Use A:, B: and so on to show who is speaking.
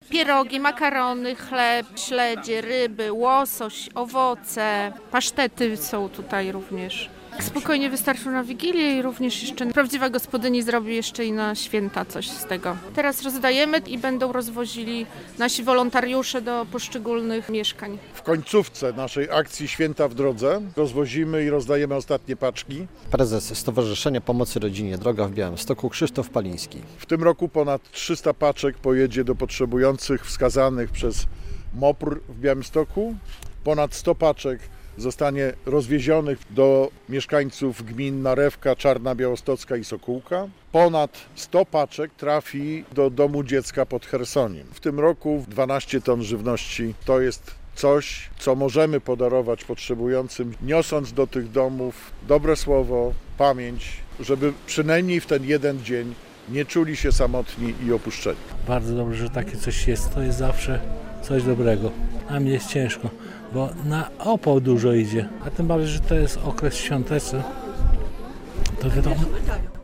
A: Pierogi, makarony, chleb, śledzie, ryby, łosoś, owoce, pasztety są tutaj również. Spokojnie wystarczą na Wigilię i również jeszcze prawdziwa gospodyni zrobi jeszcze i na święta coś z tego. Teraz rozdajemy i będą rozwozili nasi wolontariusze do poszczególnych mieszkań.
B: W końcówce naszej akcji Święta w Drodze rozwozimy i rozdajemy ostatnie paczki.
C: Prezes Stowarzyszenia Pomocy Rodzinie Droga w Białymstoku Krzysztof Paliński.
B: W tym roku ponad 300 paczek pojedzie do potrzebujących wskazanych przez MOPR w Białymstoku. Ponad 100 paczek zostanie rozwiezionych do mieszkańców gmin Narewka, Czarna Białostocka i Sokółka. Ponad 100 paczek trafi do Domu Dziecka pod Chersoniem. W tym roku 12 ton żywności to jest coś, co możemy podarować potrzebującym, niosąc do tych domów dobre słowo, pamięć, żeby przynajmniej w ten jeden dzień nie czuli się samotni i opuszczeni.
D: Bardzo dobrze, że takie coś jest. To jest zawsze coś dobrego. A mnie jest ciężko, bo na opał dużo idzie. A tym bardziej, że to jest okres świąteczny. To wiadomo,